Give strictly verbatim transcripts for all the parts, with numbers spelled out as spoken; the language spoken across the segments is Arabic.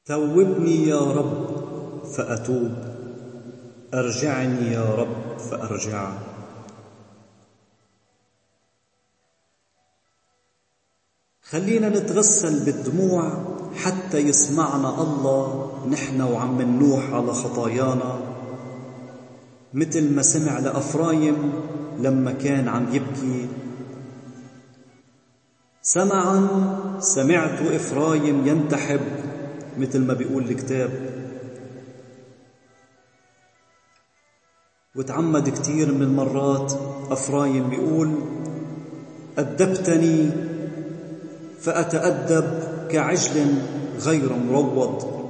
توبني يا رب فأتوب، أرجعني يا رب فأرجع. خلينا نتغسل بالدموع حتى يسمعنا الله نحن وعم ننوح على خطايانا، مثل ما سمع لأفرايم لما كان عم يبكي. سمعا سمعت إفرايم ينتحب، مثل ما بيقول الكتاب. وتعمد كتير من المرات أفرايم بيقول: أدبتني فأتأدب كعجل غير مروض.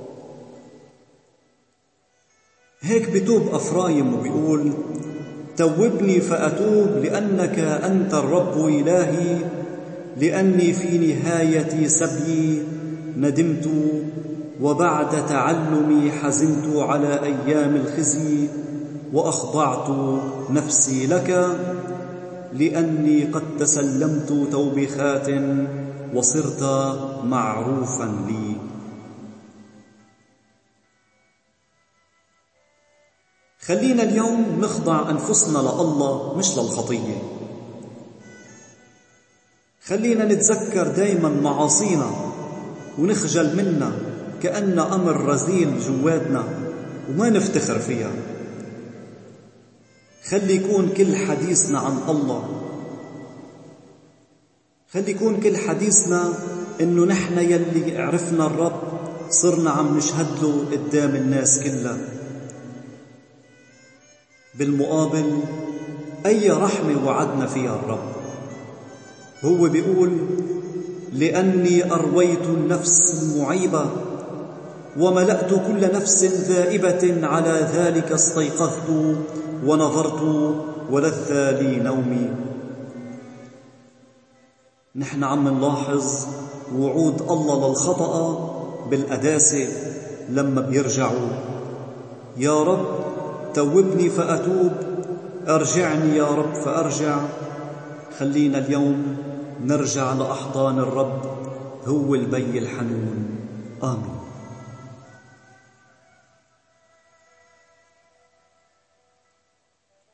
هيك بتوب أفرايم وبيقول: توبني فأتوب، لأنك أنت الرب إلهي، لأني في نهاية سبيي ندمت، وبعد تعلمي حزنت على أيام الخزي، وأخضعت نفسي لك، لأني قد تسلمت توبخات وصرت معروفا لي. خلينا اليوم نخضع أنفسنا لله مش للخطية. خلينا نتذكر دايما معاصينا ونخجل منا كأن أمر رذيل جواتنا وما نفتخر فيها. خلي يكون كل حديثنا عن الله، خلي يكون كل حديثنا إنه نحن يلي عرفنا الرب صرنا عم نشهد له قدام الناس كلها. بالمقابل أي رحمة وعدنا فيها الرب. هو بيقول: لأني أرويت النفس المعيبة وملأت كل نفس ذائبة، على ذلك استيقظت ونظرت ولذ لي نومي. نحن عم نلاحظ وعود الله للخطأ بالقداسة لما بيرجعوا: يا رب توبني فأتوب، أرجعني يا رب فأرجع. خلينا اليوم نرجع لأحضان الرب، هو البي الحنون. آمين.